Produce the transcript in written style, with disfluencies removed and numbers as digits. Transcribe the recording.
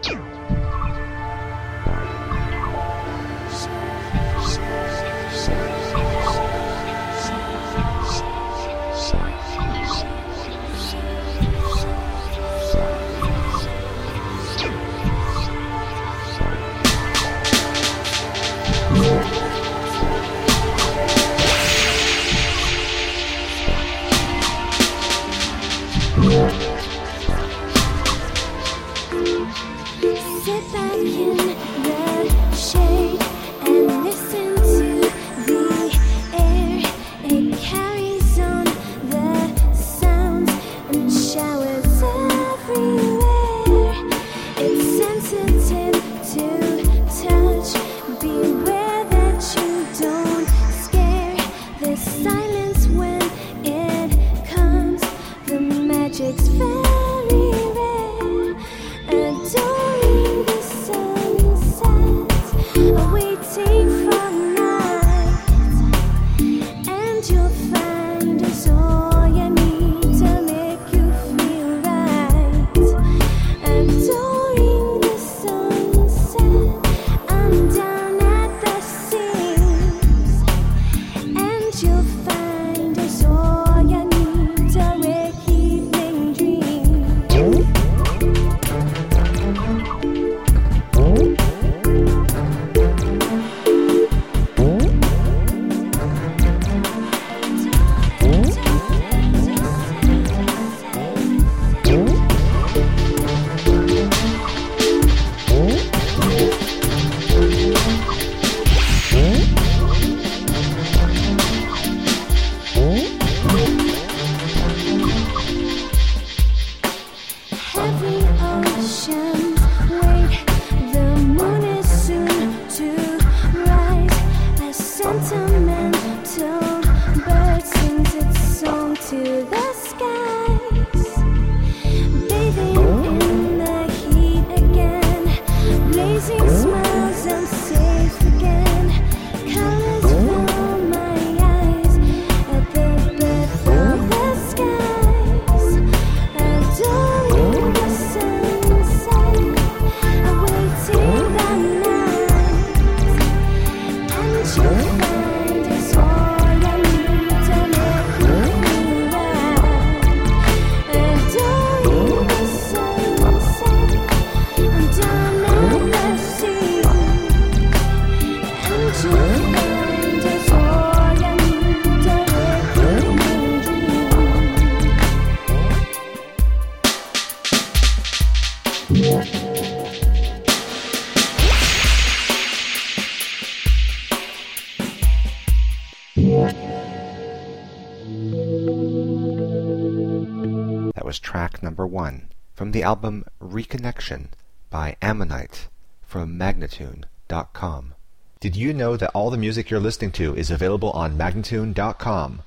Sit back in the shade and listen to the air. It carries on the sounds and showers everywhere. It's sensitive to touch. Beware that you don't scare the silence when it comes. The magic's very rare. Adoring the sunset, awaiting for night, and you'll find it's all you need to make you feel right. Adoring the sunset, I'm down at the seams, and you'll find it's all you need to wake evening dreams. Heavy oceans wait, the moon is soon to rise. A sentimental bird sings its song to the skies. Bathing in the heat again, blazing smiles, I'm safe again. Colors fill my eyes at the breath of the skies. Adoring the sunset, awaiting the night, and you'll find it's all you need to make you feel right. Adoring the sunset, I'm down at the sea, and you'll find it's all you need to make you dream. That was track number 1 from the album Reconnection by Ammonite from Magnatune.com. Did you know that all the music you're listening to is available on Magnatune.com?